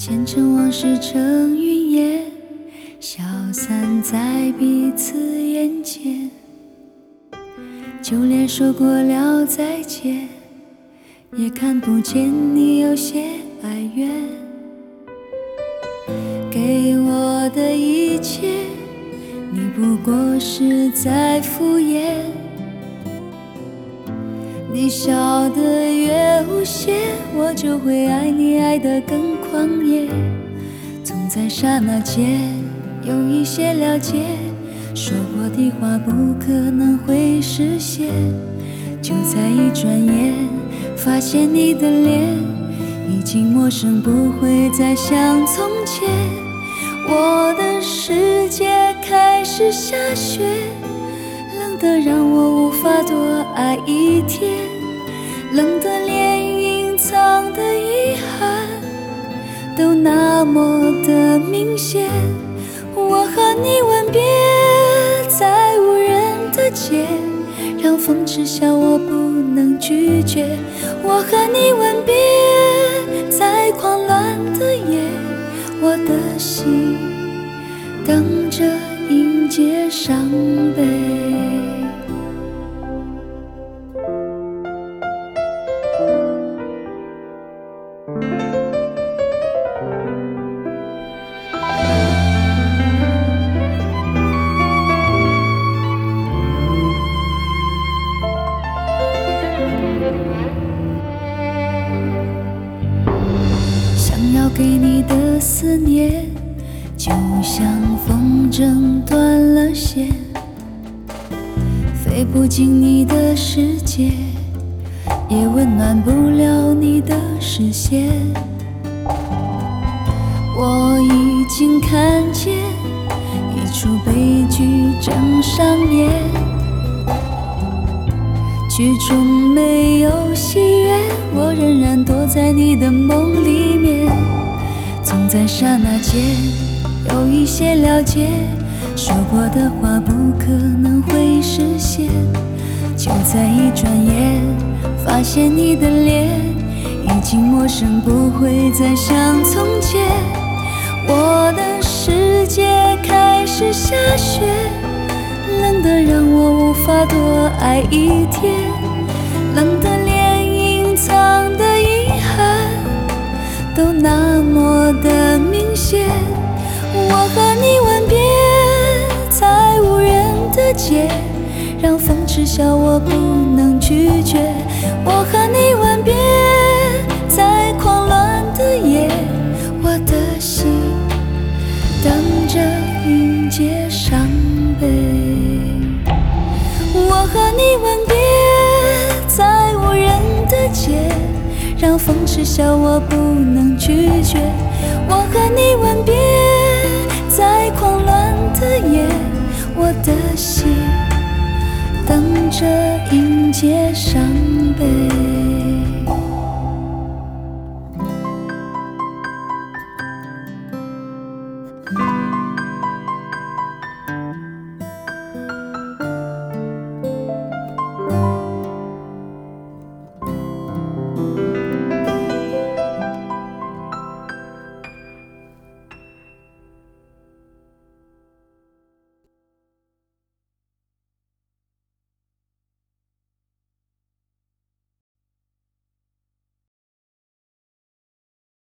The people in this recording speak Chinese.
前尘往事成云烟，消散在彼此眼前。就连说过了再见，也看不见你有些哀怨。给我的一切，你不过是在敷衍。你笑得越无邪，我就会爱你爱得更狂野。总在刹那间有一些了解，说过的话不可能会实现。就在一转眼，发现你的脸已经陌生，不会再像从前。我的世界开始下雪，冷得让我无法多爱一天，冷得连隐藏的遗憾都那么的明显。我和你吻别在无人的街，让风痴笑我不能拒绝。我和你吻别在狂乱的夜，我的心等着迎接伤悲。想要给你的思念，就像风筝断了线，飞不进你的世界，也温暖不了你的视线。我已经看见一出悲剧正上演，剧中没有喜悦，我仍然躲在你的梦里面。总在刹那间有一些了解，说过的话不可能会实现。就在一转眼，发现你的脸已经陌生，不会再像从前。我的世界开始下雪，冷得让我无法多爱一天，冷得连隐藏的遗憾都那么的明显。我和你吻别在无人的街，让风痴笑我不能拒绝。我和你吻别在狂乱的夜，我的心等着迎接伤悲。我和你吻别在无人的街，让风痴笑我不能拒绝。我和你吻别在狂乱的夜，我的心等着迎接伤悲。